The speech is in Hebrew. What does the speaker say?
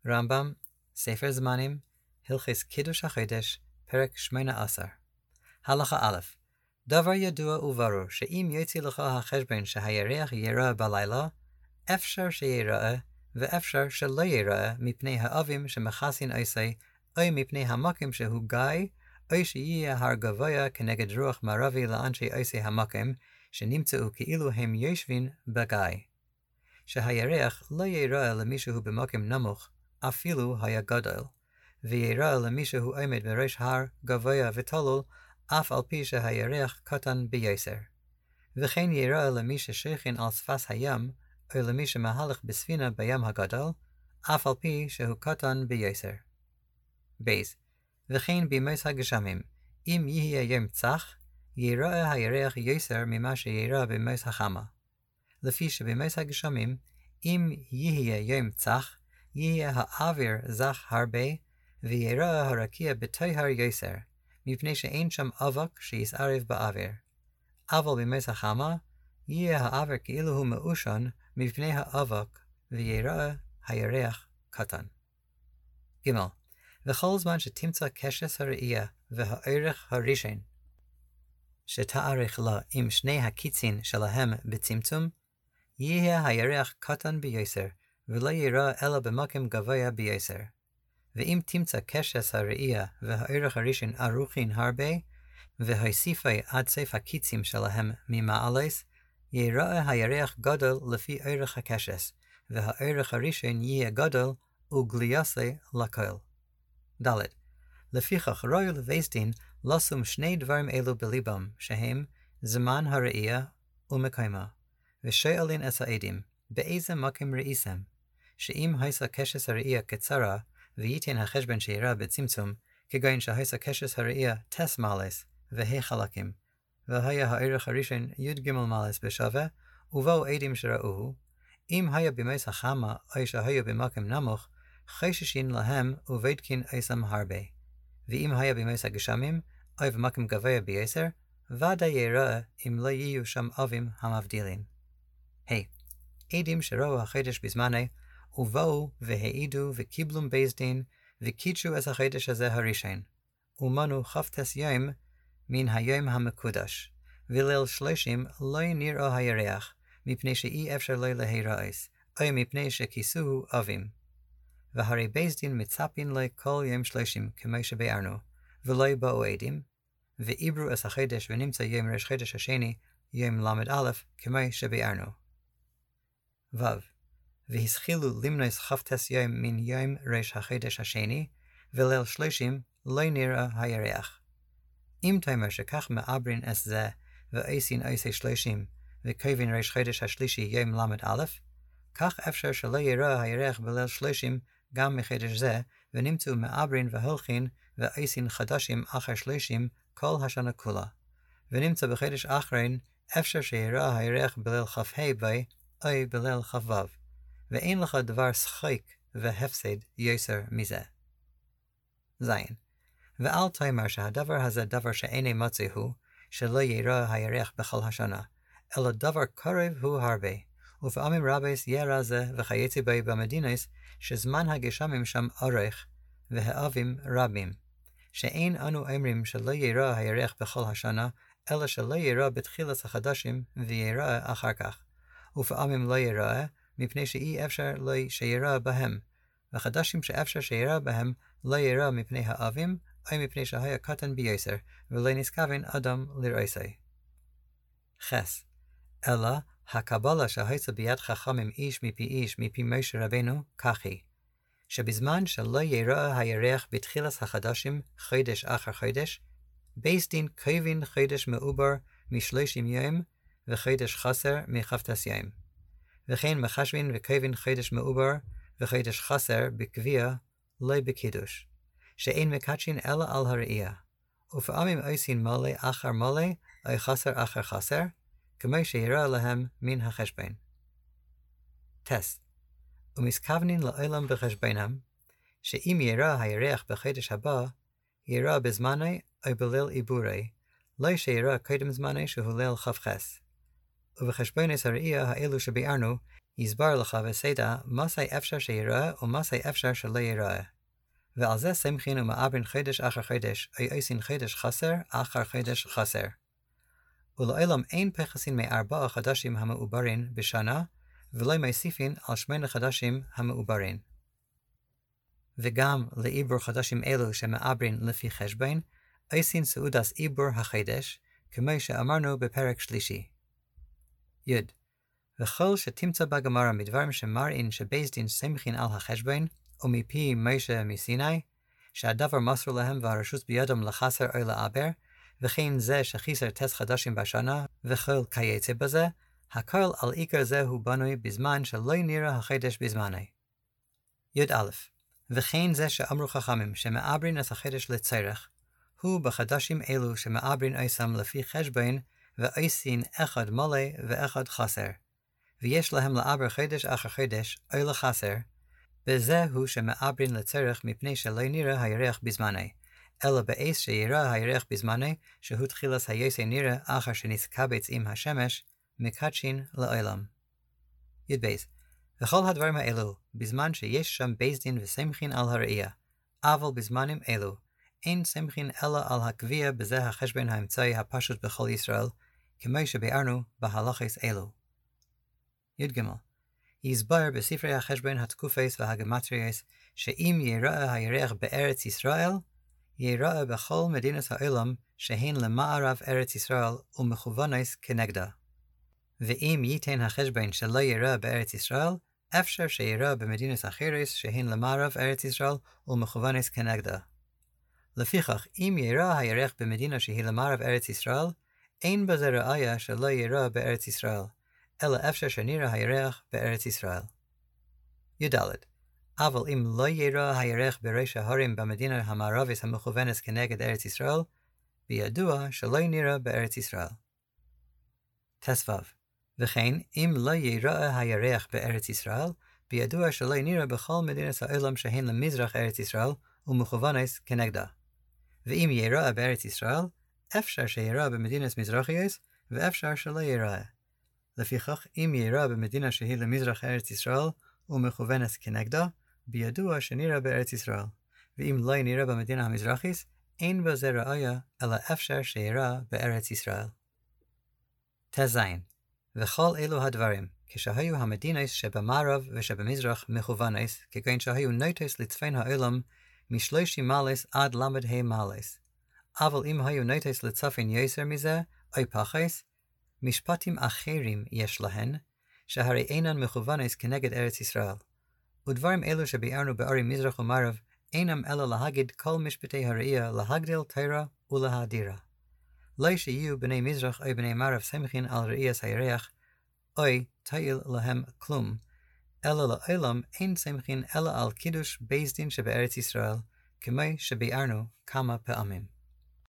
רמב"ם, ספר זמנים, הלכס קידוש החודש, פרק 18. הלכה א', דבר ידוע וברור שאם יוצא לך החשבון שהירח ייראה בלילה, אפשר שיראה ואפשר שלא יראה מפני האבים שמכסין עושה, או מפני המקום שהוא גיא, או שיהיה הר גבוה כנגד רוח מערבי לאנשי עושה המקום, שנמצאו כאילו הם יושבים בגיא. שהירח לא יראה למישהו במקום נמוך, אפילו היה גדול, ויראה למישהו עומד בראש הר גבוה ותלול, אף על פי שהירח קטן ביותר. וכן יראה למי ששכן על שפת הים, או למי שמהלך בספינה בים הגדול, אף על פי שהוא קטן ביותר. בייס, וכן בימות הגשמים, אם יהיה יום צח, יראה הירח יותר ממה שיראה בימות החמה. לפי שבימות הגשמים, אם יהיה יום צח, יהיה האוויר זך הרבה, ויראה הרקיע בטוהר יותר, מפני שאין שם אבק שיסערב באוויר. אבל בימות החמה, יהיה האוויר כאילו הוא מאושן מפני האבק, ויראה הירח קטן. ג. וכל זמן שתמצא קשת הראייה והערך הראשון, שתארך לה עם שני הקיצין שלהם בצמצום, יהיה הירח קטן ביותר, ולא יראה אלא במקום גבוה ביותר. ואם תמצא קשת הראייה והערך הראשון ארוכין הרבה, והוסיפי עד סוף הקיצים שלהם ממעלס, יראה הירח גדול לפי ערך הקשת, והערך הראשון יהיה גדול וגלייסה לכל. ד. לפיכך ראוי לבית דין לשום שני דברים אלו בליבם, שהם זמן הראייה ומקיימה, ושואלין את העדים, באיזה מקום ראיסם, שאם היסה קשת הראייה קצרה, וייתן החשבון שיראה בצמצום, כגון שהיסה קשת הראייה תס מעלס, והי חלקים, והיה הערך הראשון י' מעלס בשווה, ובאו עדים שראוהו, אם היה בימות החמה, או שהיה במקום נמוך, חששין להם ובדקין עשם הרבה. ואם היה בימות הגשמים, או במקום גבוה ביותר, ודאי יראה אם לא יהיו שם אבים המבדילין. עדים שראו החודש בזמני, ובאו והעידו וקיבלום בית דין, וקידשו את החודש הזה הראשון, ומנו כ"ט יום מן היום המקודש, וליל 30 לא נראה הירח, מפני שאי אפשר לו להיראות, או מפני שכיסוהו אבים. והרי בית דין מצפין לו כל יום 30 כמו שבארנו, ולא באו עדים, ועברו את החודש ונמצא יום ראש חודש השני, יום ל"א, כמו שבארנו. ו. והשחילו למנוס כ"ט יום מן יום ראש החודש השני, וליל 30 לא נראה הירח. אם תאמר שכך מעברין את זה, ועשין עשה 30, וקובעין ראש חודש השלישי יום ל"א, כך אפשר שלא יראה הירח בליל 30 גם מחודש זה, ונמצאו מעברין והולכין, ועשין חדשים אחר 30 כל השנה כולה. ונמצא בחודש אחרין, אפשר שיראה הירח בליל כ"ה בי, או בליל כ"ו, ואין לך דבר שחק והפסד יסר מזה. ז. ואל תאמר שהדבר הזה דבר שאיני מצא הוא, שלא יראה הירח בכל השנה, אלא דבר קרוב הוא הרבה, ופעמים רבס יראה זה וכייצא בי במדינס, שזמן הגשמים שם אורך, והאבים רבים, שאין אנו אומרים שלא יראה הירח בכל השנה, אלא שלא יראה בתחילת החדשים, ויראה אחר כך, ופעמים לא יראה, מפני שאי אפשר לא שיראה בהם, וחדשים שאפשר שיראה בהם, לא יראה מפני האבים, או מפני שהיה קטן ביותר, ולא נזכוון אדם לרעסי. חס. אלא, הקבלה שהייתה ביד חכמים איש מפי משה רבנו, כך היא, שבזמן שלא יראה הירח בתחילת החדשים חודש אחר חודש, בית דין קובעין חודש מעובר מ30 יום, וחודש חסר מ-כ"ט יום. וכן מחשבין וקובעין חודש מעובר, וחודש חסר בקביעה, לא בקידוש, שאין מקדשין אלא על הראייה, ופעמים עושים מלא אחר מלא, או חסר אחר חסר, כמו שיראה להם מן החשבון. טס. ומסכוונין לעולם בחשבונם, שאם יראה הירח בחודש הבא, יראה בזמני או בליל עיבורי, לא שיראה קודם זמני שהוא ליל כ"ח. ובחשבונות הראייה האלו שביארנו, יסבר לך וסדע מסי אפשר שיראה ומסי אפשר שלא יראה. ועל זה סמכין ומעברין חודש אחר חודש, אי עושים חודש חסר אחר חודש חסר. ולעולם אין פחסין מ4 חדשים המעוברין בשנה, ולא מוסיפין על 8 חדשים המעוברין. וגם לעיבור חדשים אלו שמעברין לפי חשבון, עושים סעודת עיבור החודש, כמו שאמרנו בפרק שלישי. י. וכל שתמצא בגמרא מדברים שמראים שבית דין סומכין על החשבון, ומפי משה מסיני, שהדבר מסרו להם והרשות בידם לחסר או לעבר, וכן זה שחיסר טס חדשים בשנה, וכל כיוצא בזה, הכל על עיקר זה הוא בנוי בזמן שלא נראה החודש בזמני. י"א וכן זה שאמרו חכמים שמעברין את החודש לצורך, הוא בחדשים אלו שמעברין עושים לפי חשבון, ועושים אחד מלא ואחד חסר, ויש להם לעבר חודש אחר חודש או לחסר, בזה הוא שמעברין לצורך מפני שלא נראה הירח בזמני, אלא בעץ שיראה הירח בזמני, שהוא תחילת היוצא נראה אחר שנתקבץ עם השמש, מקדשין לעולם. י"ב וכל הדברים האלו, בזמן שיש שם בית דין וסמכין על הראייה, אבל בזמנים אלו, אין סמכין אלא על הקביעה בזה החשבון האמצעי הפשוט בכל ישראל, כמו שביארנו בהלכות אלו. י"ג יסבר בספרי החשבון התקופות והגמטריות, שאם יראה הירח בארץ ישראל, יראה בכל מדינת העולם שהן למערב ארץ ישראל ומכוונות כנגדה. ואם ייתן החשבון שלא יראה בארץ ישראל, אפשר שיראה במדינות אחרות שהן למערב ארץ ישראל ומכוונות כנגדה. לפיכך, אם יראה הירח במדינה שהיא למערב ארץ ישראל, אין בזה ראיה שלא יראה בארץ ישראל, אלא אפשר שנראה הירח בארץ ישראל. י"ד אבל אם לא יראה הירח בראש ההרים במדינה המערבית המכוונת כנגד ארץ ישראל, בידוע שלא נראה בארץ ישראל. ט"ו וכן, אם לא יראה הירח בארץ ישראל, בידוע שלא נראה בכל מדינת העולם שהן למזרח ארץ ישראל ומכוונות כנגדה. ואם יראה בארץ ישראל, אפשר שיראה במדינת מזרחיות, ואפשר שלא יראה. לפיכך, אם יראה במדינה שהיא למזרח ארץ ישראל ומכוונת כנגדה, בידוע שנראה בארץ ישראל. ואם לא נראה במדינה המזרחית, אין בזה ראיה, אלא אפשר שיראה בארץ ישראל. ט"ז וכל אלו הדברים, כשהיו המדינות שבמערב ושבמזרח מכוונות, כגון שהיו נוטות לצפון העולם, מ30 מעלות עד ל"ה מעלות. אבל אם היו נוטות לצפון יותר מזה, או פחות, משפטים אחרים יש להן, שהרי אינן מכוונות כנגד ארץ ישראל. ודברים אלו שביארנו בארי מזרח ומערב, אינם אלא להגיד כל משפטי הראייה להגדיל תורה ולהאדירה. לא שיהיו בני מזרח או בני מערב סמכין על ראיית הירח, או תועיל להם כלום, אלא לעולם אין סמכין אלא על קידוש בית דין שבארץ ישראל, כמו שביארנו כמה פעמים.